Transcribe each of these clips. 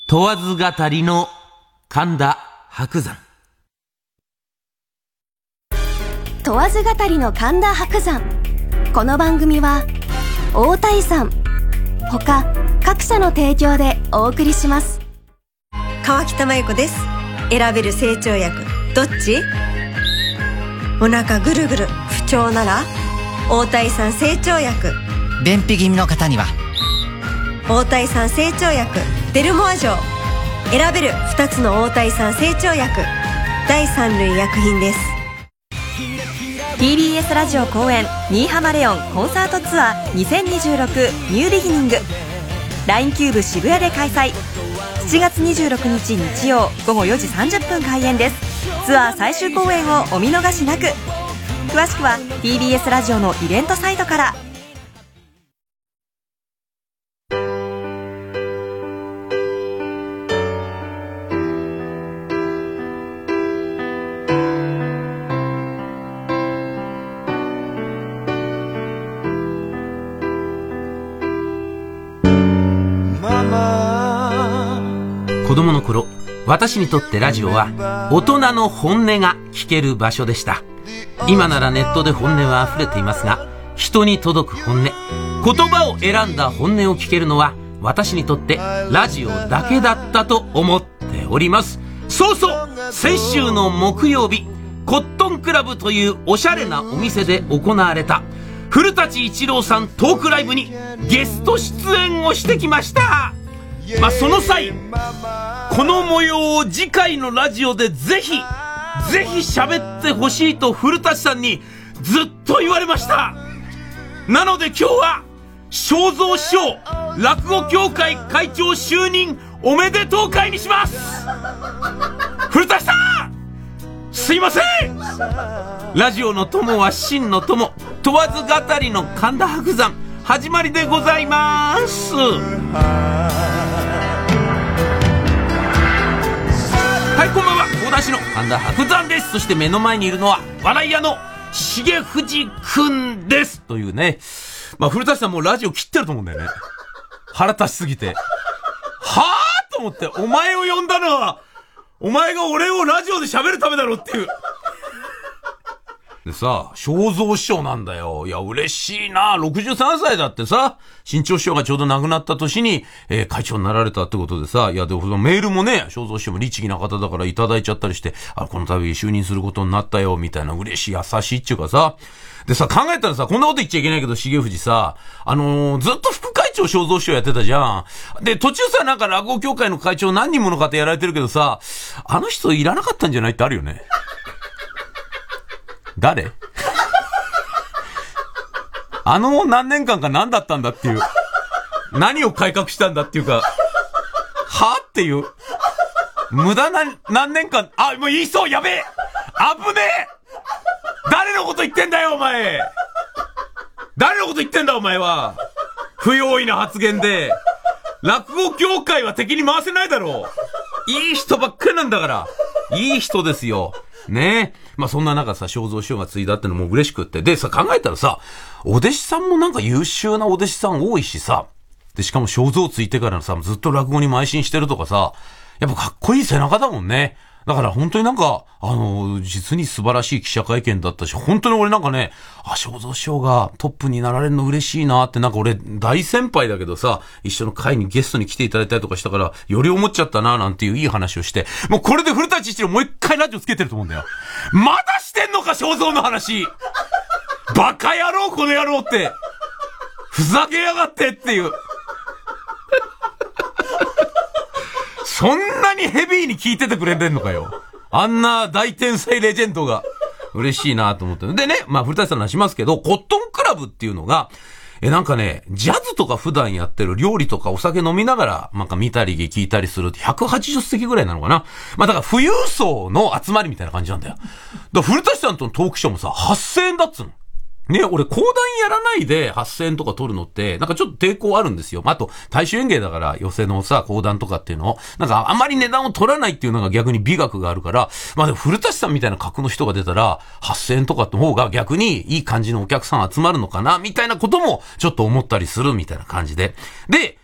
問わず語りの神田伯山。 問わず語りの神田伯山。この番組は大谷さん他各社の提供でお送りします。 川北真由子です。選べる成長薬どっち？お腹ぐるぐる不調なら大谷さん成長薬。 便秘気味の方には大谷さん成長薬デルモア錠。選べる2つの大谷さん成長薬。第3類薬品です。 TBS ラジオ公演新浜レオンコンサートツアー2026ニュービギニング LINE キューブ渋谷で開催。7月26日日曜午後4時30分開演です。ツアー最終公演をお見逃しなく。詳しくは TBS ラジオのイベントサイトから。 子供の頃、私にとってラジオは大人の本音が聞ける場所でした。今ならネットで本音は溢れていますが、人に届く本音、言葉を選んだ本音を聞けるのは私にとってラジオだけだったと思っております。そうそう、先週の木曜日、コットンクラブというおしゃれなお店で行われた古舘一郎さんトークライブにゲスト出演をしてきました。その際、この模様を次回のラジオでぜひ喋ってほしいと古舘さんにずっと言われました。なので今日は正蔵師匠落語協会会長就任おめでとう会にします。古舘さん、すいません。ラジオの友は真の友、問わず語りの神田伯山、始まりでございます。はい、こんばんは。大田市の神田伯山です。そして目の前にいるのは笑い屋の重藤くんです。というね。古舘さんもうラジオ切ってると思うんだよね。腹立ちすぎて。はぁと思って、お前を呼んだのは、お前が俺をラジオで喋るためだろっていう。でさ、正蔵師匠なんだよ。いや、嬉しいな。63歳だってさ、新潮師匠がちょうど亡くなった年に、会長になられたってことでさ、いや、でもメールもね、正蔵師匠も律儀な方だからいただいちゃったりして、この度就任することになったよ、みたいな嬉しい、優しいっていうかさ。でさ、考えたらさ、こんなこと言っちゃいけないけど、重藤さ、ずっと副会長正蔵師匠やってたじゃん。で、途中さ、なんか落語協会の会長何人もの方やられてるけどさ、あの人いらなかったんじゃないってあるよね。誰？何年間か何だったんだっていう。何を改革したんだっていうか、はっていう。無駄な何年間、もう言いそう、やべえ！危ねえ！誰のこと言ってんだよ、お前！誰のこと言ってんだ、お前は！不用意な発言で。落語協会は敵に回せないだろう。いい人ばっかりなんだから。いい人ですよ。ねえ。そんな中さ、正蔵師匠が継いだってのも嬉しくって。でさ、考えたらさ、お弟子さんもなんか優秀なお弟子さん多いしさ、で、しかも正蔵継いてからさ、ずっと落語に邁進してるとかさ、やっぱかっこいい背中だもんね。だから本当になんか、実に素晴らしい記者会見だったし、本当に俺なんかね、正蔵師匠がトップになられるの嬉しいなって、なんか俺大先輩だけどさ、一緒の会にゲストに来ていただいたりとかしたから、より思っちゃったななんていういい話をして、もうこれで古舘一郎もう一回ラジオつけてると思うんだよ。まだしてんのか、正蔵の話。バカ野郎、この野郎って。ふざけやがってっていう。そんなにヘビーに聞いててくれてんのかよ。あんな大天才レジェンドが。嬉しいなと思ってる。でね、古舘さんの話しますけど、コットンクラブっていうのが、なんかね、ジャズとか普段やってる料理とかお酒飲みながら、なんか見たり聞いたりするって180席ぐらいなのかな。だから富裕層の集まりみたいな感じなんだよ。だから古舘さんとのトークショーもさ、8000円だっつうの。ね、俺講談やらないで8000円とか取るのって、なんかちょっと抵抗あるんですよ。あと、大衆演芸だから寄席のさ、講談とかっていうのを、なんかあんまり値段を取らないっていうのが逆に美学があるから、でも古舘さんみたいな格の人が出たら、8000円とかの方が逆にいい感じのお客さん集まるのかな、みたいなこともちょっと思ったりするみたいな感じで。で、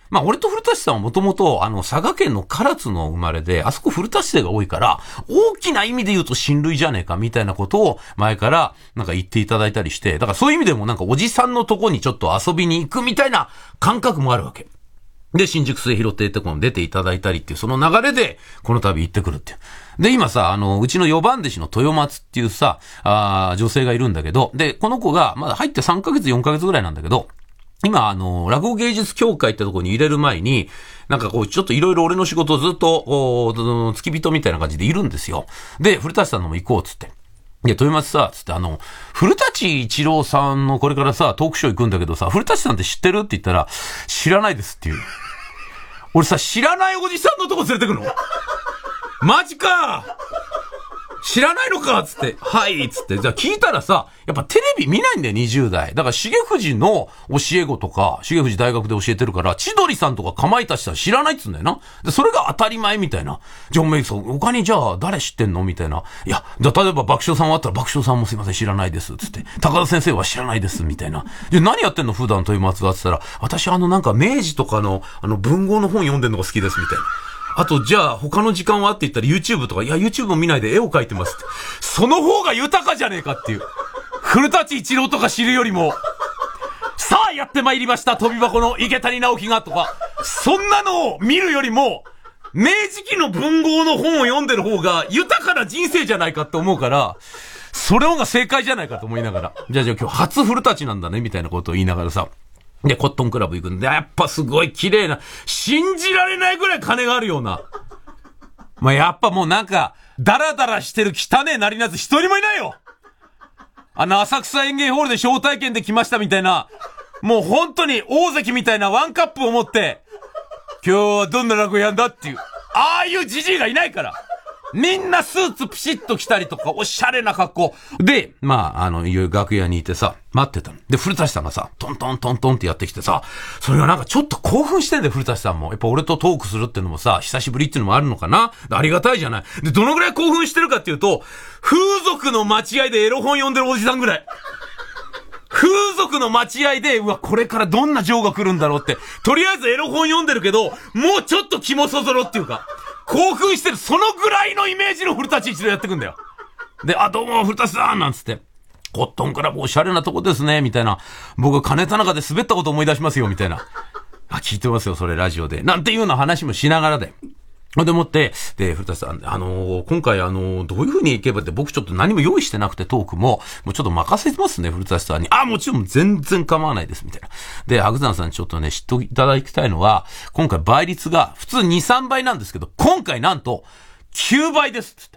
まあ、俺と古舘さんはもともと、佐賀県の唐津の生まれで、あそこ古舘生が多いから、大きな意味で言うと親類じゃねえか、みたいなことを前から、なんか言っていただいたりして、だからそういう意味でもなんかおじさんのとこにちょっと遊びに行くみたいな感覚もあるわけ。で、新宿末広亭ってこの出ていただいたりっていう、その流れで、この度行ってくるっていう。で、今さ、うちの4番弟子の豊松っていうさ、女性がいるんだけど、で、この子が、まだ入って3ヶ月、4ヶ月ぐらいなんだけど、今、落語芸術協会ってとこに入れる前に、なんかこう、ちょっといろいろ俺の仕事をずっと、付き人みたいな感じでいるんですよ。で、古舘さんのも行こうっつって。で、豊松さ、つって古舘一郎さんのこれからさ、トークショー行くんだけどさ、古舘さんって知ってるって言ったら、知らないですっていう。俺さ、知らないおじさんのとこ連れてくの？マジか！知らないのかつって、はいつって、じゃあ聞いたらさ、やっぱテレビ見ないんだよ、20代。だから、重藤の教え子とか、重藤大学で教えてるから、千鳥さんとかかまいたちさん知らないっつうんだよな。で、それが当たり前みたいな。じゃあお前さ、他にじゃあ誰知ってんのみたいな。いや、じゃあ例えば爆笑さんはあったら爆笑さんもすいません知らないです。つって。高田先生は知らないです。みたいな。で、何やってんの普段豊松はつったら、私なんか明治とかの、文豪の本読んでんのが好きです。みたいな。あと、じゃあ、他の時間はって言ったら YouTube とか、いや、YouTube も見ないで絵を描いてますって。その方が豊かじゃねえかっていう。古舘一郎とか知るよりも、さあやってまいりました、飛び箱の池谷直樹がとか、そんなのを見るよりも、明治期の文豪の本を読んでる方が豊かな人生じゃないかって思うから、それ方が正解じゃないかと思いながら。じゃあ今日初古舘なんだね、みたいなことを言いながらさ。で、コットンクラブ行くんで、やっぱすごい綺麗な、信じられないぐらい金があるような。まあ、やっぱもうなんか、ダラダラしてる汚ねえなりなつ一人もいないよ。浅草園芸ホールで招待券で来ましたみたいな、もう本当に大関みたいなワンカップを持って、今日はどんな落語やんだっていう、ああいうジジイがいないから。みんなスーツピシッと着たりとか、おしゃれな格好。で、まあ、いよいよ楽屋にいてさ、待ってたの。で、古舘さんがさ、トントントントンってやってきてさ、それがなんかちょっと興奮してんだよ、古舘さんも。やっぱ俺とトークするっていうのもさ、久しぶりっていうのもあるのかな？ありがたいじゃない。で、どのぐらい興奮してるかっていうと、風俗の待合でエロ本読んでるおじさんぐらい。風俗の待合で、うわ、これからどんな情が来るんだろうって、とりあえずエロ本読んでるけど、もうちょっと気もそぞろっていうか、興奮してる、そのぐらいのイメージの古舘一郎やってくんだよ。で、どうも、古舘さんなんつって、コットンクラブおしゃれなとこですね、みたいな。僕、金田中で滑ったこと思い出しますよ、みたいな。聞いてますよ、それ、ラジオで。なんていうような話もしながらで。でもって、で、古舘さん、今回どういう風にいけばって僕ちょっと何も用意してなくてトークもうちょっと任せてますね、古舘さんに。もちろん全然構わないです、みたいな。で、白山さんちょっとね、知っていただきたいのは、今回倍率が普通2、3倍なんですけど、今回なんと9倍です、つって。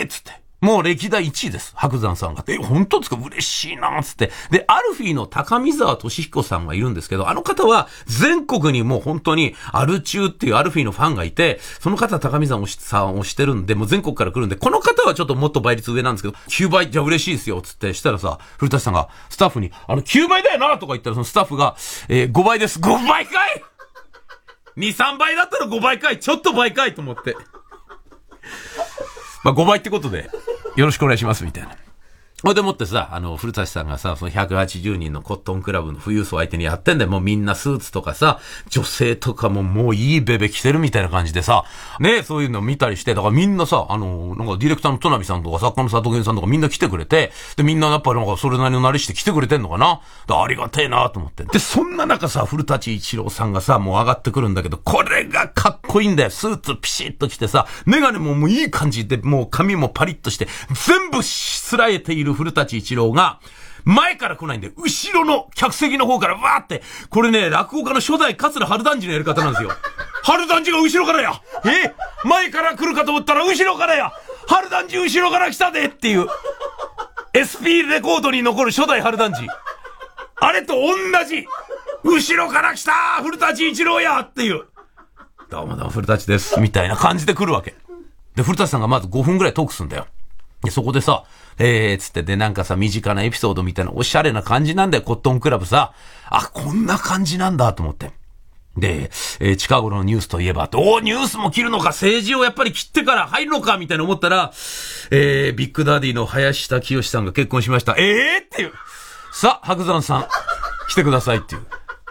つって。もう歴代1位です。白山さんが。本当ですか？嬉しいなつって。で、アルフィーの高見沢俊彦さんがいるんですけど、あの方は全国にもう本当にアル中っていうアルフィーのファンがいて、その方は高見沢さんをしてるんで、もう全国から来るんで、この方はちょっともっと倍率上なんですけど、9倍じゃ嬉しいですよ、つって。したらさ、古舘さんがスタッフに、9倍だよなとか言ったらそのスタッフが、5倍です。5倍かい !2、3倍だったら5倍かいちょっと倍かいと思って。まあ、5倍ってことで、よろしくお願いします、みたいな。ほいでもってさ、古舘さんがさ、その180人のコットンクラブの富裕層相手にやってんだよ。もうみんなスーツとかさ、女性とかもういいベベ着てるみたいな感じでさ、ね、そういうの見たりして、だからみんなさ、なんかディレクターの戸波さんとか作家の佐藤源さんとかみんな来てくれて、で、みんなやっぱりなんかそれなりのなりして来てくれてんのかな？ありがてえなと思って。で、そんな中さ、古舘一郎さんがさ、もう上がってくるんだけど、これがかっこいいんだよ。スーツピシッと着てさ、メガネもいい感じで、もう髪もパリッとして、全部しつらえている古舘一郎が、前から来ないんで、後ろの客席の方からわーって、これね、落語家の初代桂春団治のやり方なんですよ。春団治が後ろからや前から来るかと思ったら後ろからや春団治後ろから来たでっていう、SP レコードに残る初代春団治。あれと同じ、後ろから来た古舘一郎やっていう、どうもどうも古舘です、みたいな感じで来るわけ。で、古舘さんがまず5分ぐらいトークするんだよ。で、そこでさ、つってでなんかさ、身近なエピソードみたいなおしゃれな感じなんだよ、コットンクラブさ。こんな感じなんだと思って。で、近頃のニュースといえば、ニュースも切るのか、政治をやっぱり切ってから入るのか、みたいな思ったら、ビッグダディの林田清さんが結婚しました。っていう。さあ、白山さん、来てくださいっていう。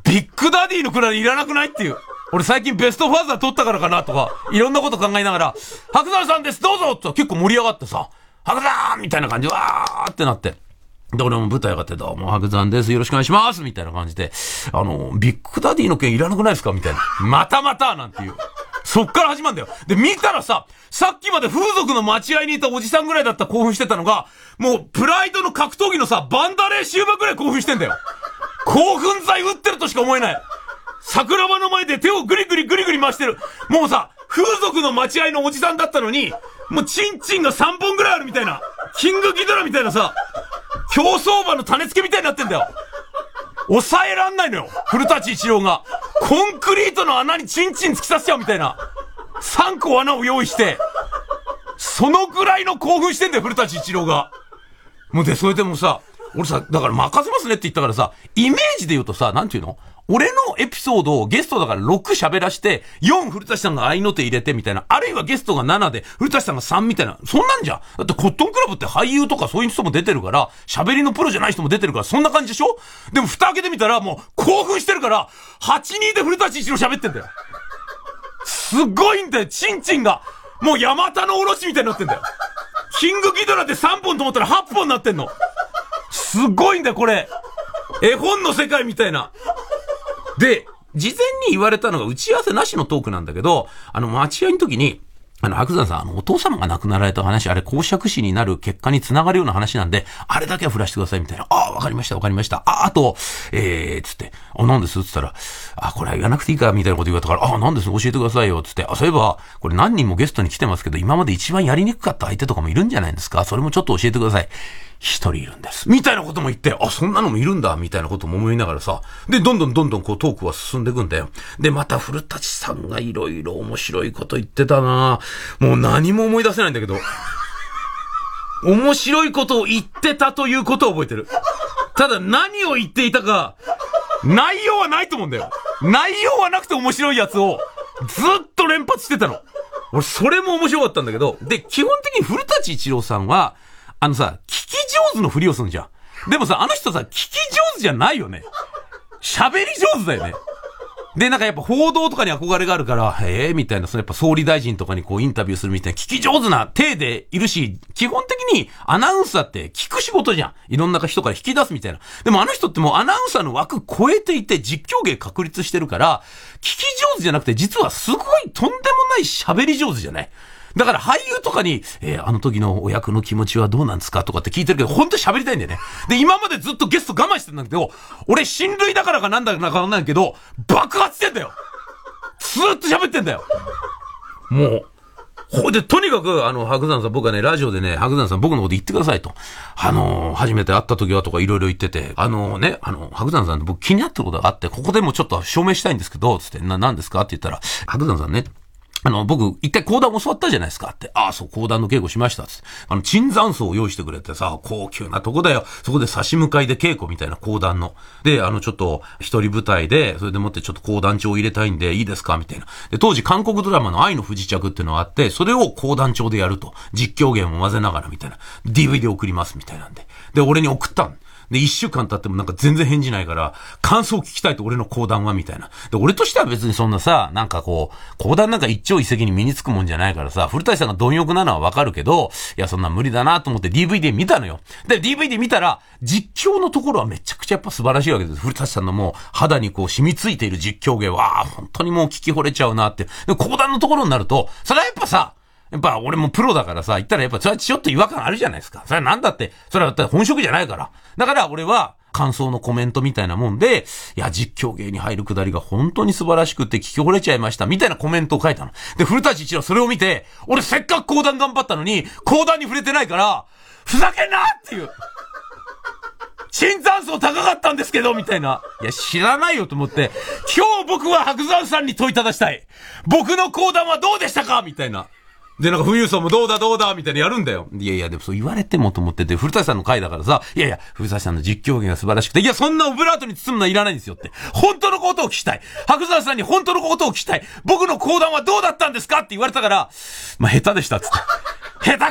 ビッグダディのくらいいらなくないっていう。俺最近ベストファーザー撮ったからかなとか、いろんなこと考えながら、白山さんですどうぞって結構盛り上がってさ、白山みたいな感じでわーってなって。で、俺も舞台上がってどうも白山です。よろしくお願いしますみたいな感じで、ビッグダディの件いらなくないですかみたいな。またなんていう。そっから始まるんだよ。で、見たらさっきまで風俗の待合にいたおじさんぐらいだった興奮してたのが、もうプライドの格闘技のさ、バンダレー終盤ぐらい興奮してんだよ。興奮剤打ってるとしか思えない。桜庭の前で手をグリグリ回してる。もうさ、風俗の待合のおじさんだったのに、もうチンチンが3本ぐらいあるみたいな、キングギドラみたいなさ、競走馬の種付けみたいになってんだよ。抑えらんないのよ、古舘一郎が。コンクリートの穴にチンチン突き刺しちゃうみたいな。3個穴を用意して、そのぐらいの興奮してんだよ、古舘一郎が。もうで、それでもさ、俺さ、だから任せますねって言ったからさ、イメージで言うとさ、なんていうの？俺のエピソードをゲストだから6喋らして、4古舘さんが合いの手入れてみたいな。あるいはゲストが7で、古舘さんが3みたいな。そんなんじゃん。だってコットンクラブって俳優とかそういう人も出てるから、喋りのプロじゃない人も出てるから、そんな感じでしょ？でも蓋開けてみたらもう興奮してるから、8-2で古舘一郎喋ってんだよ。すごいんだよ、チンチンが。もうヤマタのおろしみたいになってんだよ。キングギドラで3本と思ったら8本になってんの。すごいんだよ、これ。絵本の世界みたいな。で、事前に言われたのが打ち合わせなしのトークなんだけど、待合の時に、白山さん、お父様が亡くなられた話、あれ公爵士になる結果に繋がるような話なんで、あれだけは振らしてくださいみたいな。わかりました。あと、つって、なんですつったら、これは言わなくていいかみたいなこと言われたから、なんです教えてくださいよつって、そういえば、これ何人もゲストに来てますけど、今まで一番やりにくかった相手とかもいるんじゃないですか？それもちょっと教えてください。一人いるんです。みたいなことも言って、そんなのもいるんだみたいなことも思いながらさ、で、どんどんこうトークは進んでいくんだよ。で、また古舘さんがいろいろ面白いこと言ってたな。もう何も思い出せないんだけど、面白いことを言ってたということを覚えてる。ただ何を言っていたか、内容はないと思うんだよ。内容はなくて面白いやつをずっと連発してたの。俺それも面白かったんだけど、で、基本的に古舘一郎さんは、聞き上手のふりをするんじゃん。でもさ、あの人さ、聞き上手じゃないよね。喋り上手だよね。で、なんかやっぱ報道とかに憧れがあるから、みたいな、やっぱ総理大臣とかにこうインタビューするみたいな聞き上手な体でいるし、基本的にアナウンサーって聞く仕事じゃん。いろんな人から引き出すみたいな。でもあの人ってもうアナウンサーの枠超えていて実況芸確立してるから、聞き上手じゃなくて実はすごいとんでもない喋り上手じゃない？だから俳優とかに、あの時のお役の気持ちはどうなんですかとかって聞いてるけど、本当に喋りたいんだよね。で、今までずっとゲスト我慢してたんだけど、俺親類だからかなんだかわかんないけど、爆発してんだよ。ずーっと喋ってんだよ。もう。で、とにかく、白山さん、僕はね、ラジオでね、白山さん僕のこと言ってくださいと。初めて会った時はとかいろいろ言ってて、白山さん僕気になってることがあって、ここでもちょっと証明したいんですけど、つって、何ですかって言ったら、白山さんね、僕、一回講談教わったじゃないですかって。そう、講談の稽古しました。つって。椿山荘を用意してくれてさ、高級なとこだよ。そこで差し向かいで稽古みたいな講談の。で、ちょっと、一人舞台で、それでもってちょっと講談帳を入れたいんで、いいですかみたいな。で、当時韓国ドラマの愛の不時着っていうのがあって、それを講談帳でやると。実況芸も混ぜながらみたいな。DVD 送りますみたいなんで。で、俺に送ったん。で、1週間経ってもなんか全然返事ないから、感想聞きたいと俺の講談はみたいな。で、俺としては別にそんなさ、なんかこう、講談なんか一朝一夕に身につくもんじゃないからさ、古舘さんが貪欲なのはわかるけど、いや、そんな無理だなと思って DVD 見たのよ。で、DVD 見たら、実況のところはめちゃくちゃやっぱ素晴らしいわけです。古舘さんのもう肌にこう染みついている実況芸は、本当にもう聞き惚れちゃうなって。で、講談のところになると、それはやっぱさ、やっぱ俺もプロだからさ、言ったらやっぱそれはちょっと違和感あるじゃないですか。それはなんだって、それはだって本職じゃないから。だから俺は、感想のコメントみたいなもんで、いや、実況芸に入るくだりが本当に素晴らしくて聞き惚れちゃいました、みたいなコメントを書いたの。で、古舘一郎それを見て、俺せっかく講談頑張ったのに、講談に触れてないから、ふざけんなっていう。椿山荘高かったんですけど、みたいな。いや、知らないよと思って、今日僕は白山さんに問いただしたい。僕の講談はどうでしたかみたいな。で、なんか、富裕層もどうだみたいなやるんだよ。いや、でもそう言われてもと思ってて、古舘さんの回だからさ、いや、古舘さんの実況芸が素晴らしくて、いや、そんなオブラートに包むのはいらないんですよって。本当のことを聞きたい。白山さんに本当のことを聞きたい。僕の講談はどうだったんですかって言われたから、まあ、下手でしたっつって。下手かーっつ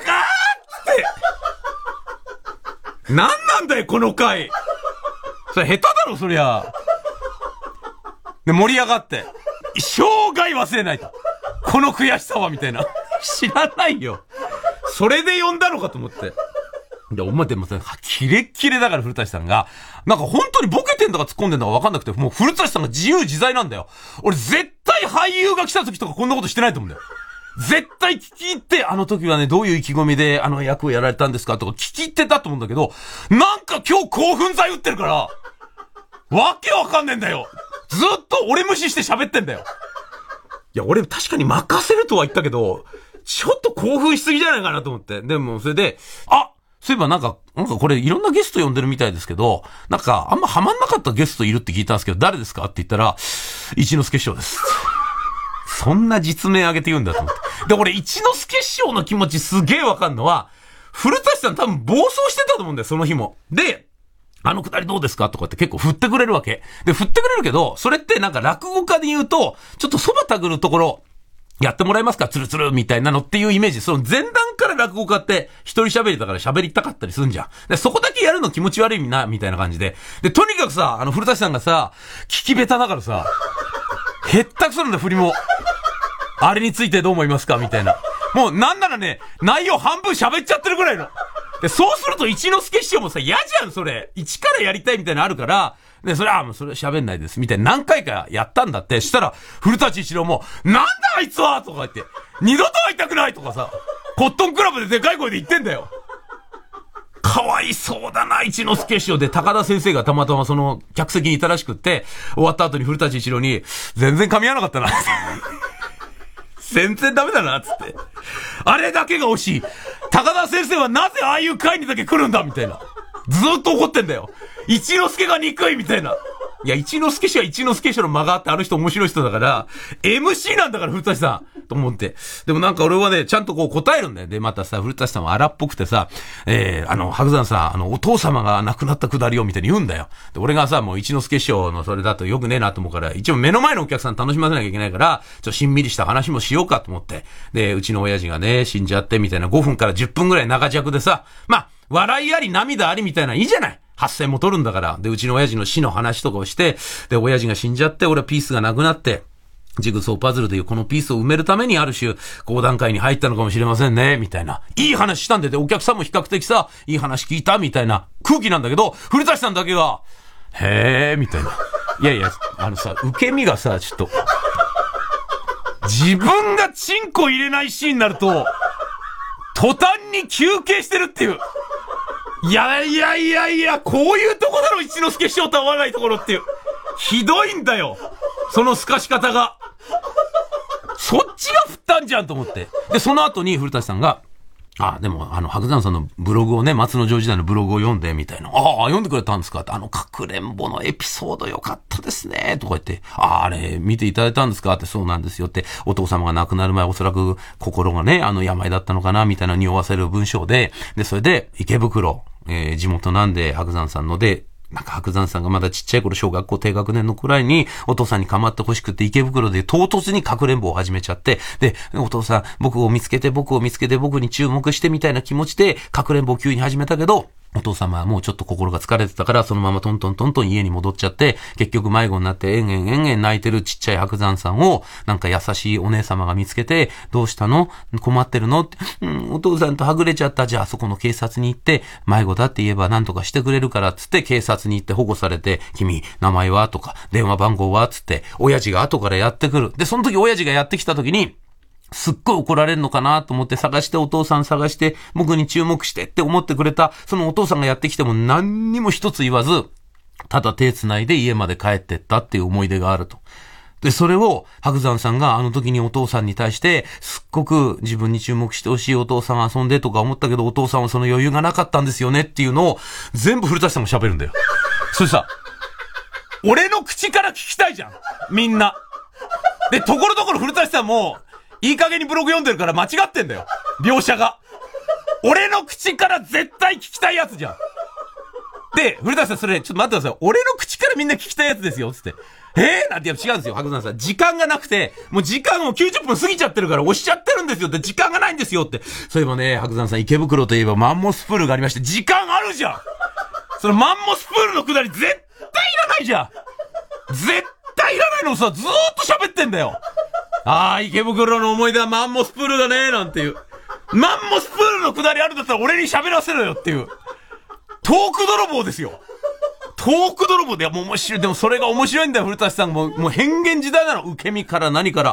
って。なんなんだよ、この回。それ下手だろ、そりゃ。 で、盛り上がって、生涯忘れないと。この悔しさは、みたいな。知らないよ。それで呼んだのかと思って。で、お前でもさ、キレッキレだから古舘さんが、なんか本当にボケてんだか突っ込んでんだか分かんなくて、もう古舘さんが自由自在なんだよ。俺絶対俳優が来た時とかこんなことしてないと思うんだよ。絶対聞き入って、あの時はね、どういう意気込みであの役をやられたんですかとか聞き入ってたと思うんだけど、なんか今日興奮剤打ってるから、わけわかんねえんだよ。ずっと俺無視して喋ってんだよ。いや、俺確かに任せるとは言ったけど、ちょっと興奮しすぎじゃないかなと思って。でも、それで、そういえばなんかこれいろんなゲスト呼んでるみたいですけど、なんかあんまハマんなかったゲストいるって聞いたんですけど、誰ですかって言ったら、一之輔師匠です。そんな実名挙げて言うんだと思って。で、俺一之輔師匠の気持ちすげえわかんのは、古舘さん多分暴走してたと思うんだよ、その日も。で、あのくだりどうですかとかって結構振ってくれるわけ。で、振ってくれるけど、それってなんか落語家で言うと、ちょっとそばたぐるところ、やってもらえますかツルツルみたいなのっていうイメージ。その前段から落語家って一人喋りだから喋りたかったりするんじゃん。で、そこだけやるの気持ち悪いな、みたいな感じで。で、とにかくさ、古舘さんがさ、聞き下手だからさ、へったくそなんだ、振りも。あれについてどう思いますかみたいな。もうなんならね、内容半分喋っちゃってるぐらいの。で、そうすると一之輔師匠もさ、嫌じゃん、それ。一からやりたいみたいなのあるから、で、それはもうそれ喋んないです、みたいな何回かやったんだって。したら、古舘一郎も、なんだあいつはとか言って、二度と会いたくないとかさ、コットンクラブででかい声で言ってんだよ。かわいそうだな、一之輔師匠で、高田先生がたまたまその客席にいたらしくって、終わった後に古舘一郎に、全然噛み合わなかったな。全然ダメだな、つって。あれだけが惜しい。高田先生はなぜああいう会にだけ来るんだみたいな。ずーっと怒ってんだよ。一之輔が憎いみたいな。いや、一之輔氏は一之輔氏の間があって、あの人面白い人だから、MC なんだから、古舘さん。と思って。でもなんか俺はね、ちゃんとこう答えるんだよ。で、またさ、古舘さんは荒っぽくてさ、白山さん、お父様が亡くなったくだりをみたいに言うんだよ。で、俺がさ、もう一之輔師匠のそれだとよくねえなと思うから、一応目の前のお客さん楽しませなきゃいけないから、ちょっとしんみりした話もしようかと思って。で、うちの親父がね、死んじゃってみたいな5分から10分ぐらい長尺でさ、まあ、笑いあり涙ありみたいないいじゃない。8000も取るんだから。で、うちの親父の死の話とかをして、で、親父が死んじゃって、俺はピースがなくなって、ジグソーパズルでいうこのピースを埋めるためにある種、講談会に入ったのかもしれませんね、みたいな。いい話したんで、お客さんも比較的さ、いい話聞いたみたいな空気なんだけど、古舘さんだけが、へー、みたいな。いやいや、受け身がさ、ちょっと、自分がチンコ入れないシーンになると、途端に休憩してるっていう。いや、こういうとこだろ、一之輔師匠と合わないところっていう。ひどいんだよ。その透かし方が。そっちが振ったんじゃんと思って。で、その後に古舘さんが、でも、白山さんのブログをね、松之丞時代のブログを読んで、みたいな。読んでくれたんですかって、かくれんぼのエピソードよかったですね、とか言って、あれ、見ていただいたんですかって、そうなんですよって、お父様が亡くなる前、おそらく心がね、病だったのかな、みたいな匂わせる文章で、で、それで、池袋、地元なんで、白山さんので、なんか白山さんがまだちっちゃい頃小学校低学年のくらいにお父さんに構ってほしくて池袋で唐突にかくれんぼを始めちゃって、で、お父さん僕を見つけて僕に注目してみたいな気持ちでかくれんぼを急に始めたけど、お父様はもうちょっと心が疲れてたからそのままトントン家に戻っちゃって、結局迷子になって泣いてるちっちゃい白山さんをなんか優しいお姉様が見つけて、どうしたの？困ってるの？って、お父さんとはぐれちゃった。じゃあそこの警察に行って迷子だって言えば何とかしてくれるからっつって警察に行って保護されて、君名前はとか電話番号はつって親父が後からやってくる。でその時親父がやってきた時にすっごい怒られるのかなと思って探してお父さん探して僕に注目してって思ってくれたそのお父さんがやってきても何にも一つ言わずただ手繋いで家まで帰ってったっていう思い出があると。でそれを白山さんがあの時にお父さんに対してすっごく自分に注目してほしいお父さん遊んでとか思ったけどお父さんはその余裕がなかったんですよねっていうのを全部古舘さんも喋るんだよ。それさ俺の口から聞きたいじゃんみんなでところどころ古舘さんもいい加減にブログ読んでるから間違ってんだよ。描写が。俺の口から絶対聞きたいやつじゃん。で、古舘さんそれ、ちょっと待ってください。俺の口からみんな聞きたいやつですよ。つって。なんて違うんですよ。白山さん。時間がなくて、もう時間を90分過ぎちゃってるから押しちゃってるんですよって、時間がないんですよって。そういえばね、白山さん、池袋といえばマンモスプールがありまして、時間あるじゃんそのマンモスプールのくだり絶対いらないじゃん絶対いらないのをさ、ずーっと喋ってんだよ。池袋の思い出はマンモスプールだね、なんていう。マンモスプールのくだりあるんだったら俺に喋らせろよっていう。トーク泥棒ですよ。トーク泥棒で、もう面白い。でもそれが面白いんだよ、古舘さん。もう変幻自在なの。受け身から何から。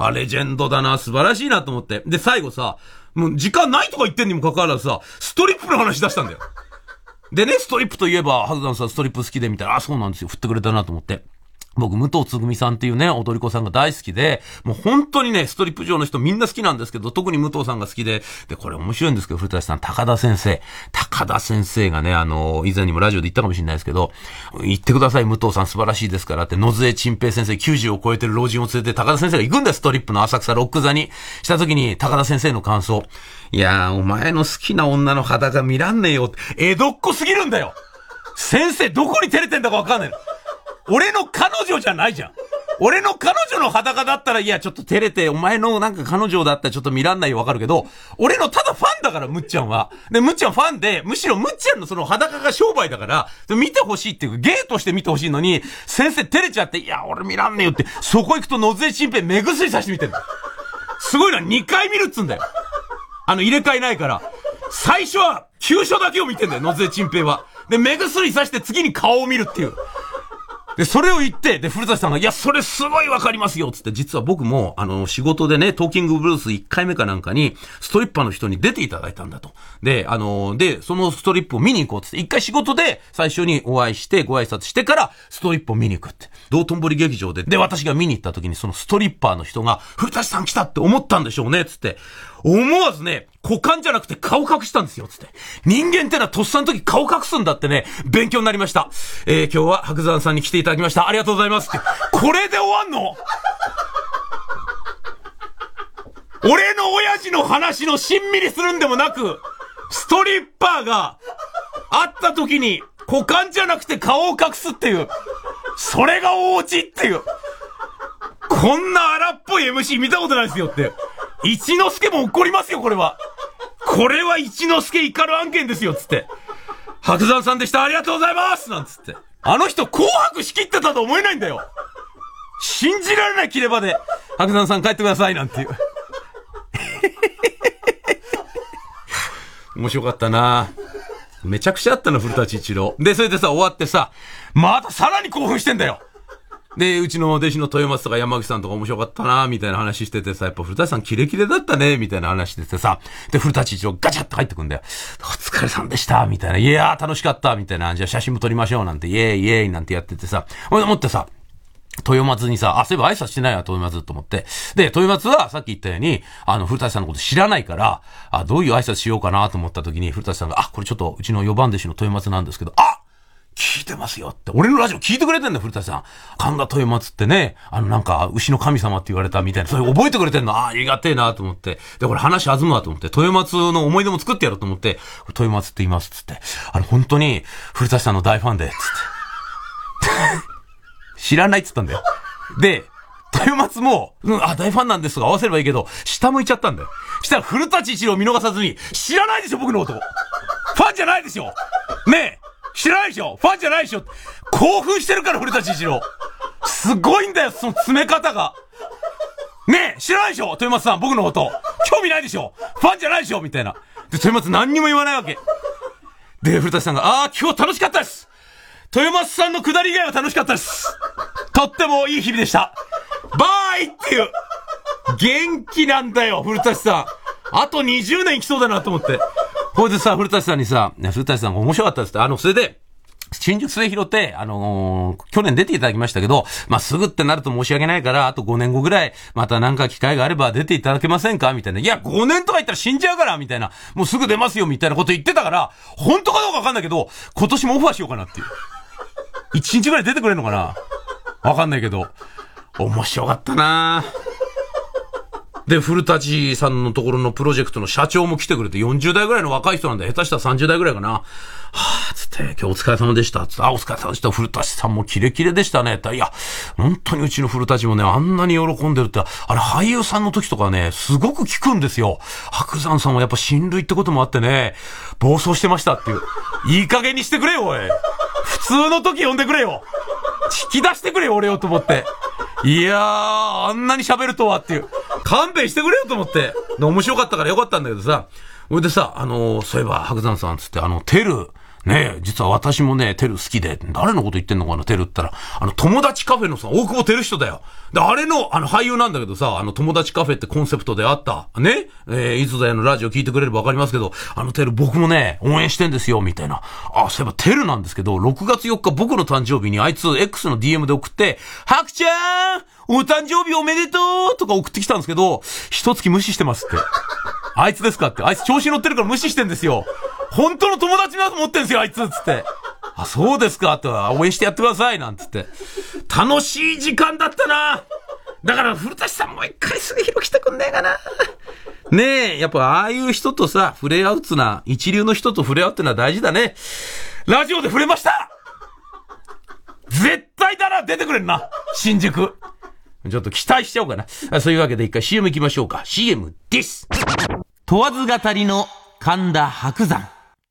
レジェンドだな、素晴らしいなと思って。で、最後さ、もう時間ないとか言ってんにもかかわらずさ、ストリップの話出したんだよ。でね、ストリップといえば、ハグザンさんストリップ好きでみたいな、そうなんですよ。振ってくれたなと思って。僕、武藤つぐみさんっていうね、踊り子さんが大好きで、もう本当にね、ストリップ上の人みんな好きなんですけど、特に武藤さんが好きで、で、これ面白いんですけど、古舘さん、高田先生がね、以前にもラジオで言ったかもしれないですけど、言ってください、武藤さん素晴らしいですからって、野津江陳平先生、90を超えてる老人を連れて高田先生が行くんです、ストリップの浅草ロック座に。した時に、高田先生の感想。いやー、お前の好きな女の裸見らんねえよって、江戸っ子すぎるんだよ。先生、どこに照れてんだかわかんないの。俺の彼女じゃないじゃん。俺の彼女の裸だったら、いや、ちょっと照れて、お前のなんか彼女だったらちょっと見らんないよわかるけど、俺のただファンだから、むっちゃんは。で、むっちゃんファンで、むしろむっちゃんのその裸が商売だから、見てほしいっていうか、芸として見てほしいのに、先生照れちゃって、いや、俺見らんねえよって、そこ行くと野津江陳平目薬さしてみてるの。すごいな、2回見るっつんだよ。入れ替えないから。最初は、急所だけを見てんだよ、野津江陳平は。で、目薬さして次に顔を見るっていう。で、それを言って、で、古舘さんが、いや、それすごいわかりますよつって、実は僕も、仕事でね、トーキングブルース1回目かなんかに、ストリッパーの人に出ていただいたんだと。で、そのストリップを見に行こうつって、一回仕事で最初にお会いして、ご挨拶してから、ストリップを見に行くって。道頓堀劇場で、で、私が見に行った時に、そのストリッパーの人が、古舘さん来たって思ったんでしょうね、つって。思わずね、股間じゃなくて顔隠したんですよ、つって。人間ってのはとっさの時顔隠すんだってね、勉強になりました。今日は白山さんに来ていただきました。ありがとうございますって。これで終わんの？俺の親父の話のしんみりするんでもなく、ストリッパーが会った時に股間じゃなくて顔を隠すっていう、それが大落ちっていう。こんな荒っぽい MC 見たことないですよって。一之輔も怒りますよ、これは。これは一之輔怒る案件ですよ、つって。白山さんでした、ありがとうございますなんつって。あの人紅白仕切ってたと思えないんだよ。信じられない切れ場で、白山さん帰ってくださいなんていう。面白かったな。めちゃくちゃあったの、古舘一郎。で、それでさ、終わってさ、またさらに興奮してんだよ。で、うちの弟子の豊松とか山口さんとか面白かったなみたいな話しててさ、やっぱ古舘さんキレキレだったねみたいな話しててさ、で、古舘一郎ガチャッと入ってくんだよ。お疲れさんでしたみたいな。いやー楽しかったみたいな。じゃあ写真も撮りましょうなんて、イエーイイエーイなんてやっててさ、ほいで思ってさ、豊松にさ、そういえば挨拶してないわ、豊松と思って。で、豊松はさっき言ったように、古舘さんのこと知らないから、どういう挨拶しようかなと思った時に、古舘さんが、これちょっとうちの4番弟子の豊松なんですけど、聞いてますよって。俺のラジオ聞いてくれてんだよ、古舘さん。神田豊松ってね、なんか、牛の神様って言われたみたいな。それ覚えてくれてんの。ありがてえなと思って。で、これ話弾むわと思って、豊松の思い出も作ってやろうと思って、豊松って言います、つって。本当に、古舘さんの大ファンで、つって。知らないっつったんだよ。で、豊松も、大ファンなんですが合わせればいいけど、下向いちゃったんだよ。したら古舘一郎見逃さずに、知らないでしょ、僕のこと。ファンじゃないでしょ。ねえ。知らないでしょ、ファンじゃないでしょ。興奮してるから、古舘一郎。すごいんだよ、その詰め方が。ねえ、知らないでしょ、豊松さん、僕のこと。興味ないでしょ、ファンじゃないでしょ、みたいな。で、豊松何にも言わないわけ。で、古舘さんが、今日楽しかったです。豊松さんの下り以外は楽しかったです。とってもいい日々でした。バイっていう。元気なんだよ、古舘さん。あと20年生きそうだなと思って。これでさ、古舘さんにさ、古舘さんが面白かったですって。それで、新宿末広って、去年出ていただきましたけど、すぐってなると申し訳ないから、あと5年後ぐらい、またなんか機会があれば出ていただけませんかみたいな。いや、5年とか言ったら死んじゃうからみたいな。もうすぐ出ますよみたいなこと言ってたから、本当かどうかわかんないけど、今年もオファーしようかなっていう。1日ぐらい出てくれるのかなわかんないけど。面白かったなで、古舘さんのところのプロジェクトの社長も来てくれて、40代ぐらいの若い人なんで、下手したら30代ぐらいかな。つって、今日お疲れ様でした。つって、お疲れ様でした。古舘さんもキレキレでしたね。いや、本当にうちの古舘もね、あんなに喜んでるって、俳優さんの時とかね、すごく聞くんですよ。白山さんはやっぱ親類ってこともあってね、暴走してましたっていう。いい加減にしてくれよ、おい。普通の時呼んでくれよ。 引き出してくれよ、俺よと思って。いやー、あんなに喋るとはっていう。勘弁してくれよと思って。で、面白かったからよかったんだけどさ。それでさ、そういえば、白山さんつって、テル、ねえ、実は私もね、テル好きで、誰のこと言ってんのかな、テルったら、友達カフェのさ、大久保テル人だよ。で、あれの、俳優なんだけどさ、友達カフェってコンセプトであった。ねいつだよのラジオ聞いてくれればわかりますけど、テル僕もね、応援してんですよ、みたいな。あ、そういえばテルなんですけど、6月4日僕の誕生日にあいつ X の DM で送って、白ちゃんお誕生日おめでとうとか送ってきたんですけど、一月無視してますって。あいつですかって。あいつ調子乗ってるから無視してんですよ。本当の友達のやつ持ってんすよ、あいつつって。あ、そうですかって、応援してやってください、なんつって。楽しい時間だったな。だから、古舘さんも一回すぐ広来てくんねえかな。ねえ、やっぱああいう人とさ、触れ合うつな、一流の人と触れ合うってのは大事だね。ラジオで触れました。絶対だな、出てくれんな。新宿。ちょっと期待しちゃおうかな。そういうわけで一回 CM 行きましょうか。CM です。問わず語りの神田伯山。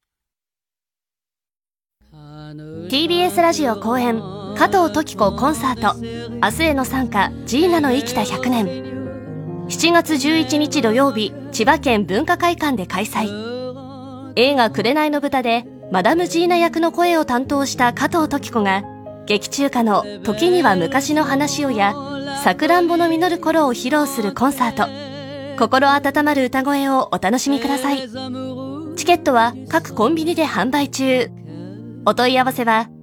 TBS ラジオ公演加藤登紀子コンサート明日への参加ジーナの生きた100年7月11日土曜日千葉県文化会館で開催。映画紅の豚でマダムジーナ役の声を担当した加藤登紀子が劇中歌の時には昔の話をやさくらんぼの実る頃を披露するコンサート。心温まる歌声をお楽しみください。チケットは各コンビニで販売中。お問い合わせは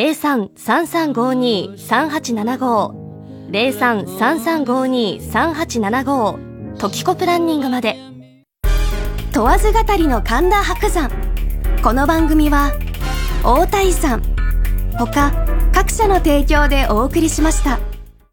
03-3352-3875 03-3352-3875 トキコプランニングまで。問わず語りの神田伯山。この番組は大谷さん他各社の提供でお送りしました。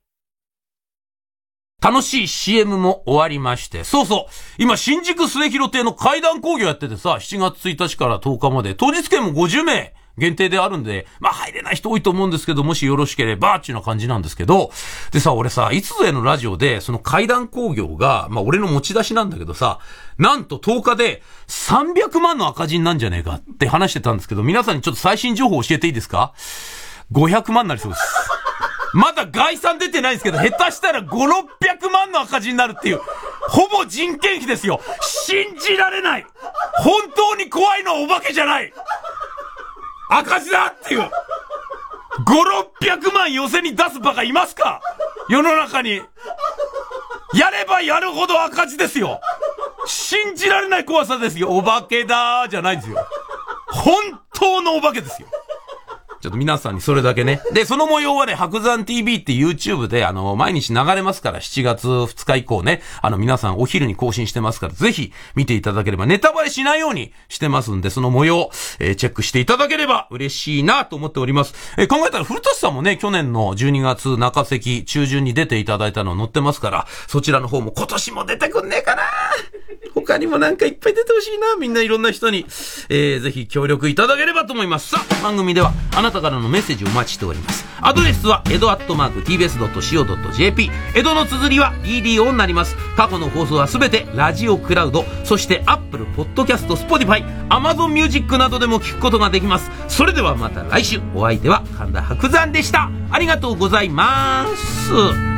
楽しい CM も終わりまして。そうそう。今、新宿末広亭の階段工業やっててさ、7月1日から10日まで、当日券も50名限定であるんで、まあ入れない人多いと思うんですけど、もしよろしければ、っていうような感じなんですけど、でさ、俺さ、いつぞやのラジオで、その階段工業が、まあ俺の持ち出しなんだけどさ、なんと10日で300万の赤字になんじゃねえかって話してたんですけど、皆さんにちょっと最新情報教えていいですか？ 500 万になりそうです。まだ概算出てないんですけど、下手したら5、600万の赤字になるっていう、ほぼ人件費ですよ。信じられない。本当に怖いのはお化けじゃない。赤字だっていう。5、600万寄せに出すバカいますか？世の中に。やればやるほど赤字ですよ。信じられない怖さですよ。お化けだーじゃないんですよ。本当のお化けですよ。ちょっと皆さんにそれだけね。で、その模様はね、白山 TV って YouTube で毎日流れますから、7月2日以降ね、皆さんお昼に更新してますから、ぜひ見ていただければ、ネタバレしないようにしてますんで、その模様、チェックしていただければ嬉しいなと思っております。考えたら古舘さんもね、去年の12月中関中旬に出ていただいたの載ってますから、そちらの方も今年も出てくんねえかな。他にもなんかいっぱい出てほしいな。みんないろんな人に、ぜひ協力いただければと思います。さあ、番組ではあなたからのメッセージをお待ちしております。アドレスはedo@tbs.co.jp。エドの綴りは EDO になります。過去の放送はすべてラジオクラウド、そして Apple Podcast、Spotify、Amazon Music などでも聞くことができます。それではまた来週。お相手は神田伯山でした。ありがとうございます。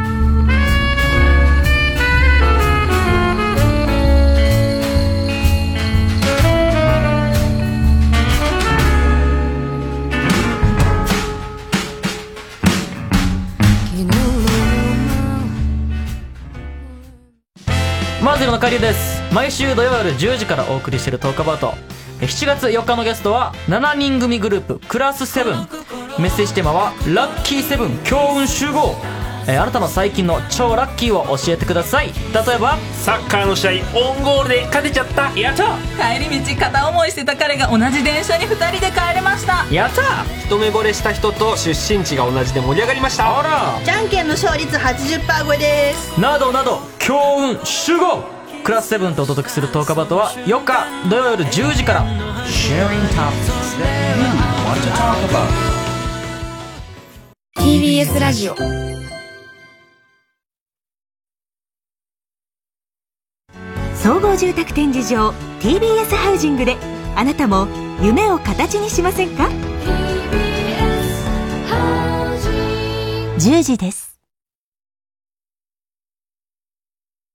マジの中里です。毎週土曜夜10時からお送りしているトークアバウト。7月4日のゲストは7人組グループクラスセブン。メッセージテーマはラッキーセブン強運集合。あなたの最近の超ラッキーを教えてください。例えばサッカーの試合オンゴールで勝てちゃった。やった。 帰り道片思いしてた彼が同じ電車に2人で帰れました。 やった。 一目惚れした人と出身地が同じで盛り上がりました。 あら。 じゃんけんの勝率 80% 超えです。 などなど強運集合。クラスセブンとお届けするトークアバウトは4日土曜夜10時から。 Sharing topics that you want to talk about。 TBS ラジオ総合住宅展示場 TBS ハウジングであなたも夢を形にしませんか？ TBS ハウジング 10時です。